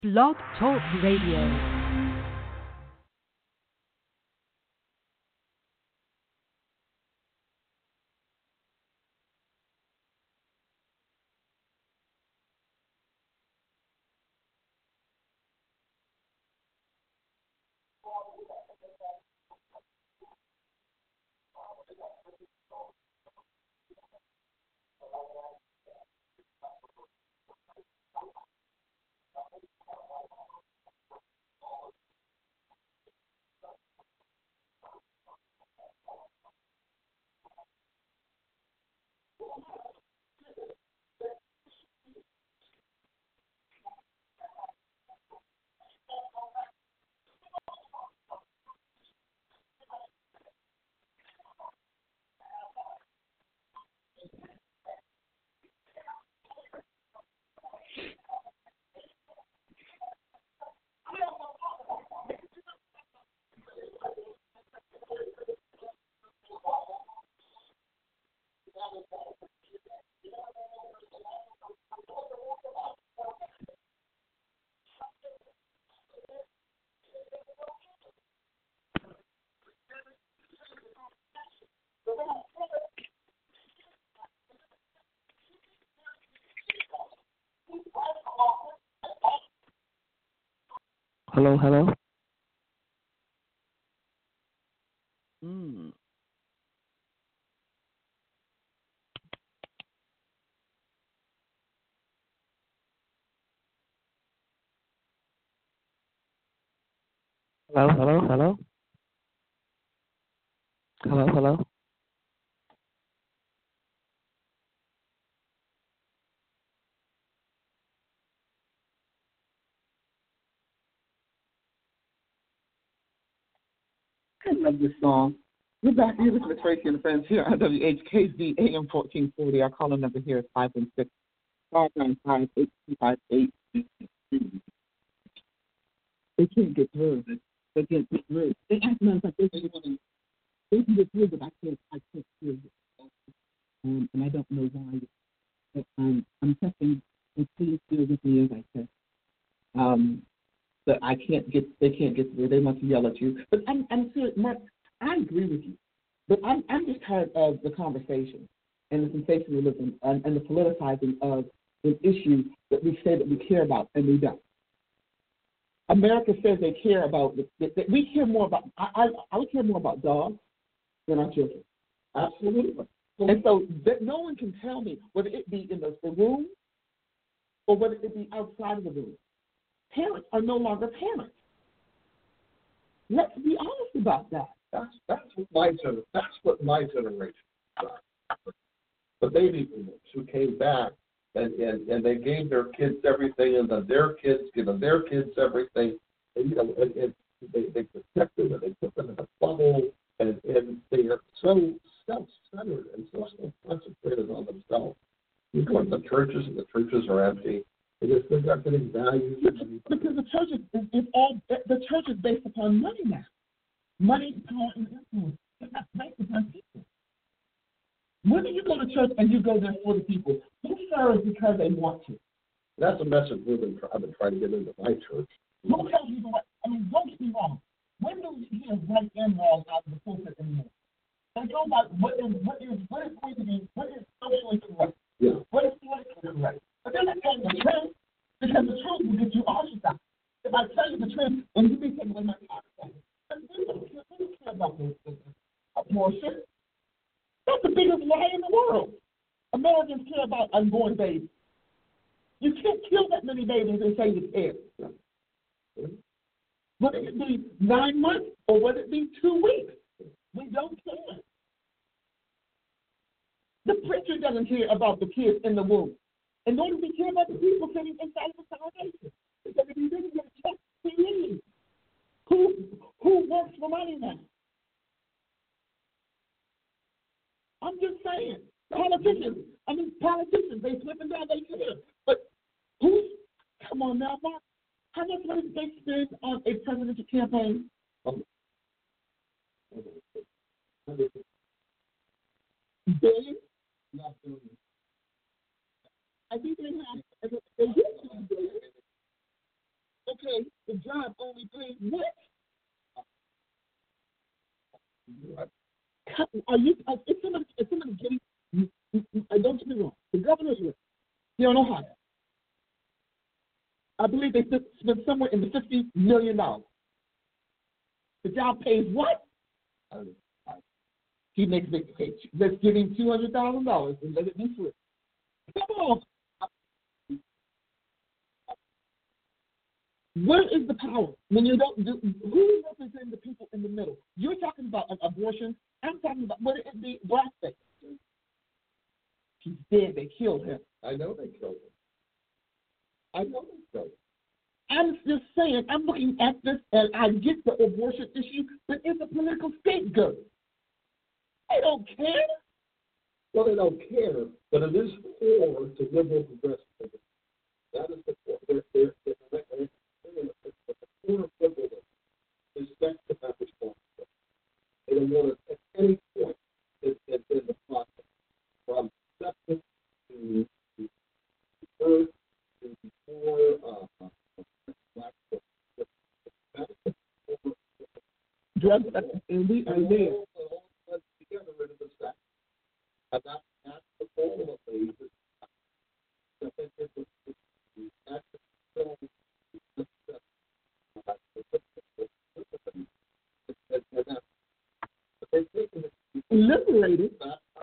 Blog Talk Radio. Hello, hello. Hello, hello, hello. Hello, hello. I love this song. We're back here with Tracy and Friends here on WHKZ AM 1440. Our caller number here is 516-595-8258. They can't get through. They can't get through. They ask me like this. They can get through, but I can't hear it. And I don't know why. But, I'm testing, and please deal with me as I test. But they can't get through. They must yell at you. But I'm serious, Mark, I agree with you. But I'm just tired of the conversation and the sensationalism and the politicizing of an issue that we say that we care about and we don't. America says they care about, that we care more about, I would care more about dogs than our children. Absolutely. And so that no one can tell me whether it be in the room or whether it be outside of the room. Parents are no longer parents. Let's be honest about that. That's what my generation got. The baby boomers who came back and they gave their kids everything, and then their kids given their kids everything. And, they protected and they put them in a bubble, and they are so self-centered and so concentrated on themselves. You go to the churches, and the churches are empty. They're not getting values. Because the church is based upon money now. Money, power, and influence. It's not based upon people. When you go to church and you go there for the people, who serves because they want to? That's a message I've been trying to get into my church. Who tells you the right? I mean, don't get me wrong. When do we hear right and wrong out of the pulpit anymore? They go by what is going to be, what is socially correct, what is politically correct. But they're not telling the truth, because the truth will get you ostracized. If I tell you the truth and you be taking away my time, we don't care about the abortion. That's the biggest lie in the world. Americans care about unborn babies. You can't kill that many babies and say you care. Whether it be 9 months or whether it be 2 weeks, we don't care. The preacher doesn't care about the kids in the womb. And nor do we care about the people sitting inside of the salvation. Because if you didn't get a check, he leaves. Who works for money now? I'm just saying. Politicians, they flipping down their care. But come on now, Mark, how much money did they spend on a presidential campaign? Billions? Not billions. I think they used to be billions. okay, the job only pays what? Are you? Is somebody getting? Don't get me wrong. The governor's rate here in Ohio, I believe they spent somewhere in the $50 million. The job pays what? He makes okay, let's give him $200,000 and let it be free. Come on. Where is the power when you don't do? Who represents the people in the middle? You're talking about an abortion. I'm talking about what it be blackface. He's dead. They killed him. I know they killed him. I know they killed him. I'm just saying. I'm looking at this, and I get the abortion issue, but it's a political scapegoat. They don't care. Well, they don't care, but it is core to liberal progressivism. That is the core. The core of liberalism is sex to have responsibility. They don't want it at any point in the process, from acceptance to birth to before black folk. That is the core. Drugs, and we are there. All together into the sex. And that's the goal of these. Liberated.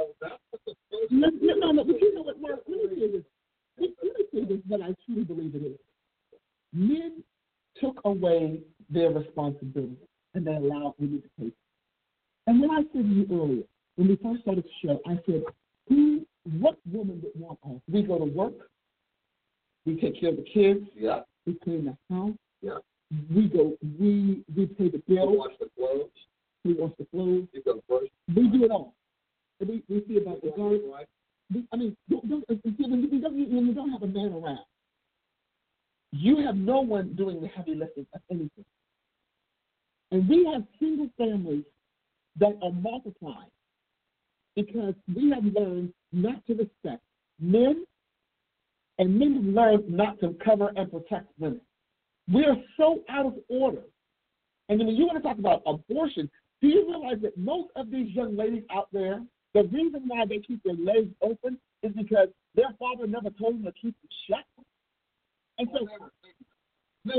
No, but you know what, Mark? Let me say this, but I truly believe it is. Men took away their responsibility, and they allowed women to take it. And when I said to you earlier, when we first started the show, I said, what woman would want us? We go to work, we take care of the kids, Yeah. we clean the house, Yeah. we pay the bills, Wash the clothes. we wash the clothes, You go first. we do it all. And we see about the garden. Right. When you don't have a man around, you have no one doing the heavy lifting of anything. And we have single families that are multiplying because we have learned not to respect men, and men have learned not to cover and protect women. We are so out of order. And when you want to talk about abortion, do you realize that most of these young ladies out there, the reason why they keep their legs open is because their father never told them to keep them shut? And so, no.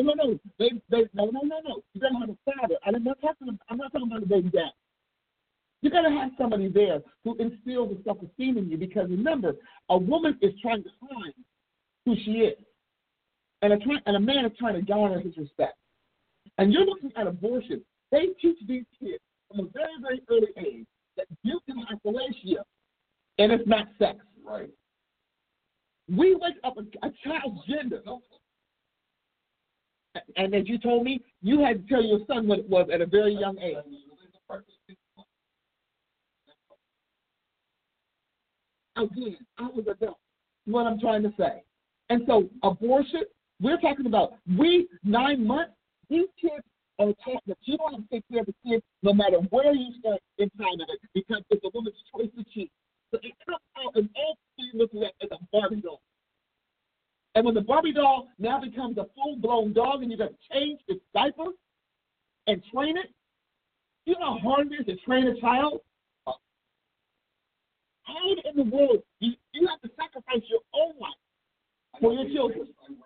You gotta have a father. And I'm not talking about a baby dad. You gotta have somebody there who instills the self-esteem in you, because remember, a woman is trying to find who she is, and a man is trying to garner his respect. And you're looking at abortion. They teach these kids from a very, very early age that you can have fellatio, and it's not sex. Right. We wake up a child's gender. And as you told me, you had to tell your son what it was at a very young age. Again, I was adult. What I'm trying to say. And so abortion, we're talking about 9 months, these kids are taught that you don't have to take care of the kids no matter where you start in time of it, because it's a woman's choice to choose. So it comes out, and all you look at is a Barbie doll. And when the Barbie doll now becomes a full-blown dog and you got to change its diaper and train it, you know how hard it is to train a child? How in the world you have to sacrifice your own life for your children?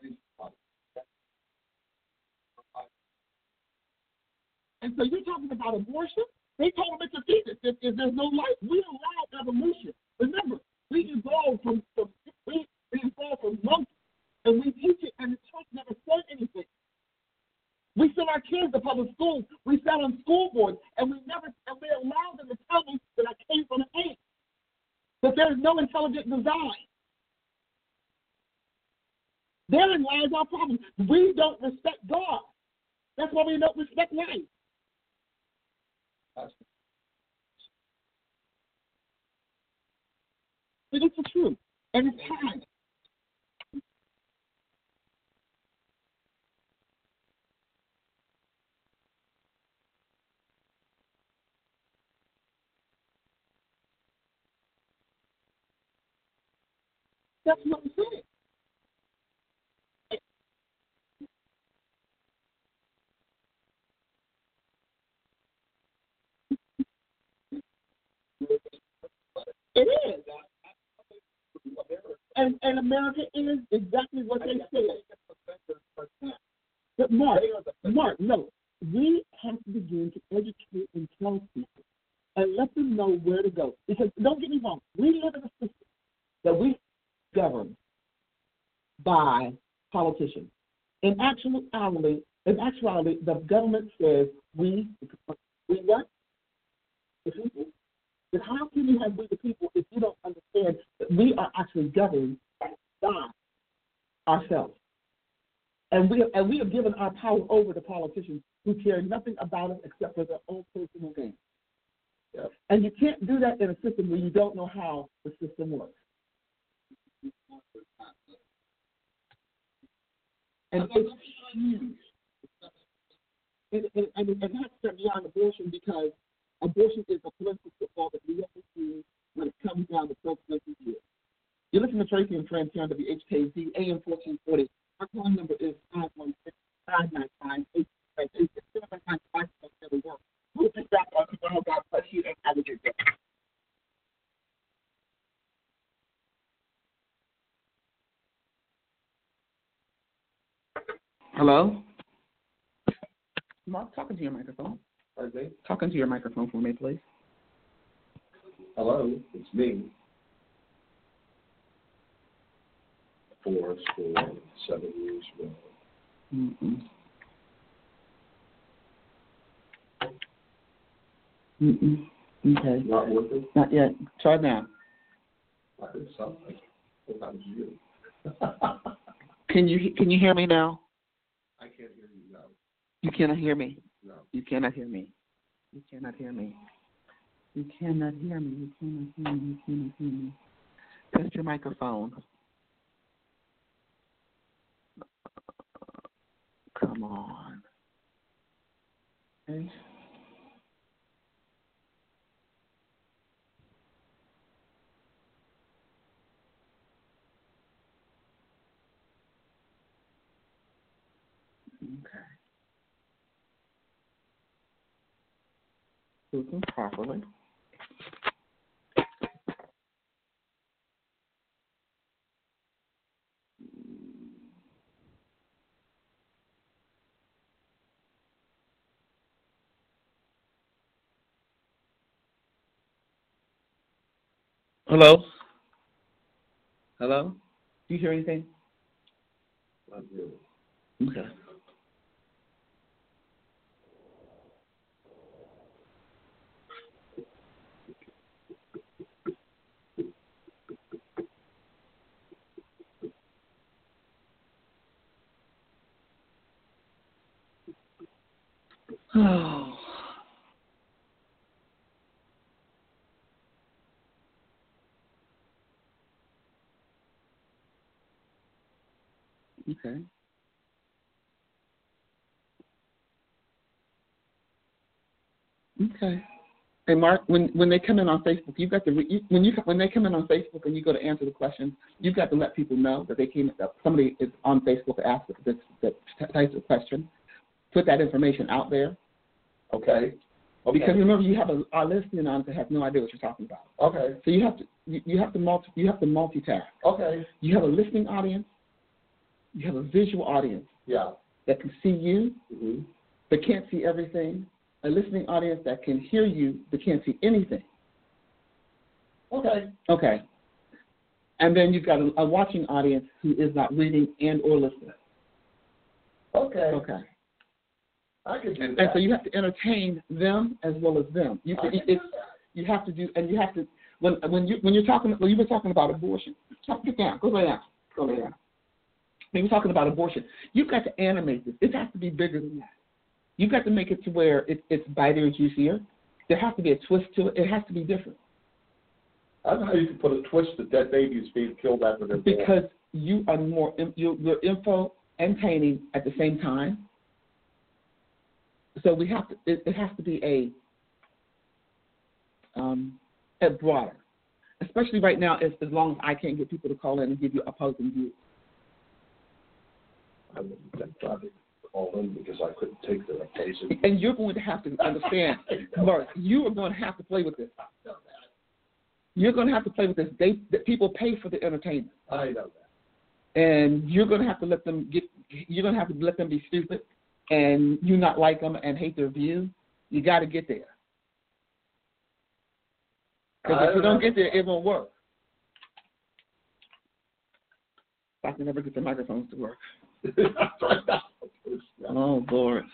And so you're talking about abortion? They told them it's a fetus if there's no life. We allow evolution. Remember, we evolved from monkeys, and we teach it, and the church never said anything. We send our kids to public schools. We sat on school boards, and we allow them to tell me that I came from an ant, that there's no intelligent design. Therein lies our problem. We don't respect God. That's why we don't respect life. But it's the truth, and it's time. That's what I'm saying. and America is exactly what they said. But Mark, no. We have to begin to educate and tell people and let them know where to go. Because don't get me wrong, we live in a system that we govern by politicians. In actuality, the government says we what? The people. But how can you have we the people if you don't understand that we are actually governed by ourselves? And we have given our power over to politicians who care nothing about us except for their own personal gain. Yep. And you can't do that in a system where you don't know how the system works. And it's huge. And it has to be beyond abortion because abortion is a political football that we have to see when it comes down to presidential years. You listen to Tracy and Friends here on WHKZ, AM 1440. Our call number is 516-595-888. We'll be back on tomorrow. God bless you and have a good day. Hello? Mark, talking to your microphone. Pardon me? Talking to your microphone for me, please. Hello, it's me. 4, 7 years ago. Okay. Not working? Not yet. Try now. I heard something. Well, that was you. Can you hear me now? I can't hear you now. You cannot hear me. No. You cannot hear me. You cannot hear me. You cannot hear me. You cannot hear me. You cannot hear me. Test your microphone. Come on. Okay. Okay. Speaking properly. Hello? Hello? Do you hear anything? Not really. Okay. Oh. Okay. Okay. Hey, Mark, when they come in on Facebook, you've got to when they come in on Facebook and you go to answer the questions, you've got to let people know that somebody is on Facebook to ask that type of question. Put that information out there. Okay. Because remember, you have our listening on that has no idea what you're talking about. Okay. So you have to multitask. Okay. You have a listening audience. You have a visual audience. Yeah. That can see you, but can't see everything. A listening audience that can hear you but can't see anything. Okay. Okay. And then you've got a watching audience who is not reading and or listening. Okay. Okay. I can do that. And so you have to entertain them as well as them. You have to do, and you have to when you're talking when you were talking about abortion. Sit down. Go lay down. When you're talking about abortion, you've got to animate this. It has to be bigger than that. You've got to make it to where it's bitier, juicier. There has to be a twist to it. It has to be different. I don't know how you can put a twist to dead babies being killed after they're born. Because you are you're info-entaining at the same time. So we have to. It has to be a broader, especially right now. As long as I can't get people to call in and give you opposing views. I wouldn't try to call in because I couldn't take their opposing. And you're going to have to understand, Mark. You are going to have to play with this. You're going to have to play with this. People pay for the entertainment. I know that. And you're going to have to let them be stupid, and you not like them and hate their view. You got to get there. Because if you don't get there, it won't work. I can never get the microphones to work. Oh, Lord.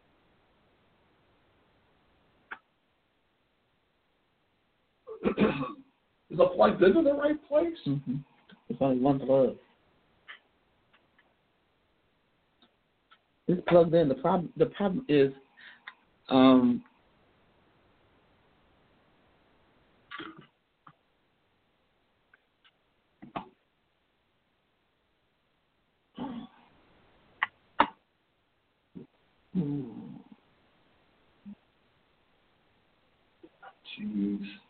Is the plugged into the right place? Mm-hmm. There's only one plug. It's plugged in. The problem is Jeez.